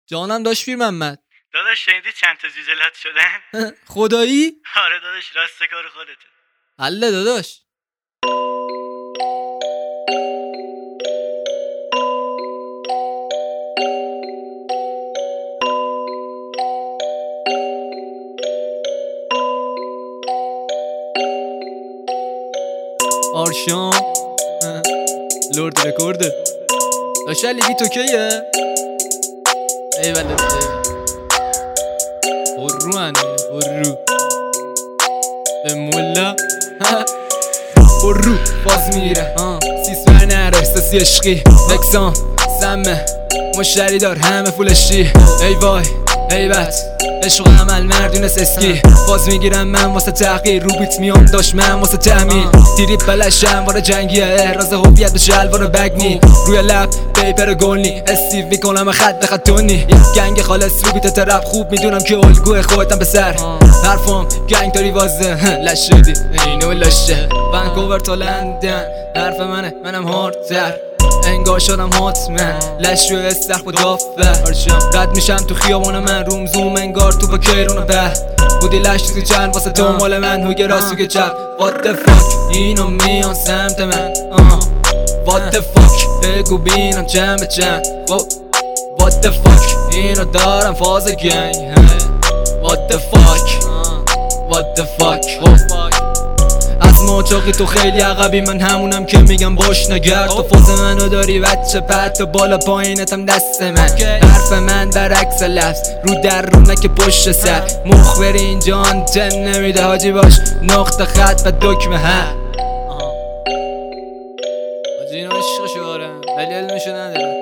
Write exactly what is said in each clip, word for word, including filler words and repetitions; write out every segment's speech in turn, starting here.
جانم داشت پیر محمد. داداش شنیدی چند تا زیزلات شدن؟ خدایی؟ آره داداش، راست کار خودته. حله داداش. آرشام لورد رکورد داشت لیگی تو کیه؟ ای بله برو هنه برو به مولا برو باز میره سیسمر نره احساسی عشقی اکسان سمه مشتری دار همه فولشی ای وای ای بد عشق عمل مردونس اسکی باز میگیرم من واسه تحقیر رو بیت میام داشت من واسه تعمیر دیری بلشم واره جنگیه احراز هویت به شلوار بگنی روی لب پیپر گلنی استیو میکنم خط به خط تونی گنگ خالص رو بیت ترپ خوب میدونم که الگوه خودتم به سر حرفام گنگ داری وازه لش شدی اینو لشه ونکوور تا لندن حرف منه منم هاردتر انگار شدم حتمن لش روی استخ با دافه رد میشم تو خیابان من روم زوم انگار تو با کیرون و به بودی لش تو چند واسه تو مال من هوگه راست هوگه چپ What the fuck اینو میان سمت من What the fuck بگو بینم چند به چند What the fuck اینو دارم فاز گنگ What the fuck What the fuck از ماچاقی تو خیلی عقبی من همونم که میگم باش نگرد تو فاز منو داری بچه پد تو بالا پایینتم دست من حرف من برعکس لفظ رو در رو نکه پشت سر مخبری اینجا آنتن نمیده حاجی باش نقطه خط و دکمه ها حاجی اینا عشقشو دارم ولی علمشو ندارم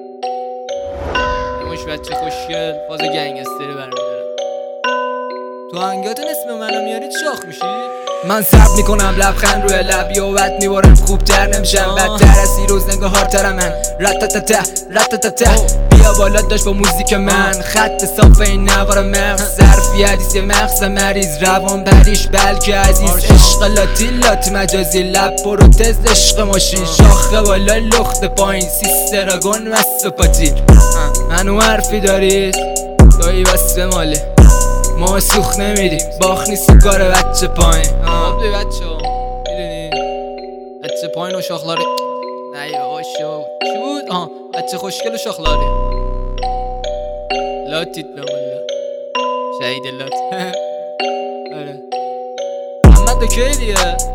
یه مش بچه خوشگل فاز گنگستری برمیدارم تو هنگاتون اسم منو میاری شاخ میشی؟ من صبر میکنم لبخند روی لب یوبت میبارم خوبتر نمیشم بدتر از دیروز نگاهارترم من رتتته رتتته بیا بالا داشت با موزیک من خط صاف این نوار مغز ظرفی حدیث یه مغز مریض روان بریش بلکه عزیز عشق لاتی لاتی مجازی لب پروتز عشق ماشین شاخه بالا لخت پایین سیستراگون مست و پاتیل منو حرفی دارید دایی بسته ماله ما سوخ نمیدیم باخ نیست کار بچه پایین بابلی بچه ها میدونی بچه پایین و شاخلاری نه بابا شو چی بود؟ آه بچه خوشگل و شاخلاری لاتیت بمالا شهید لات آره محمد دکیه دیگه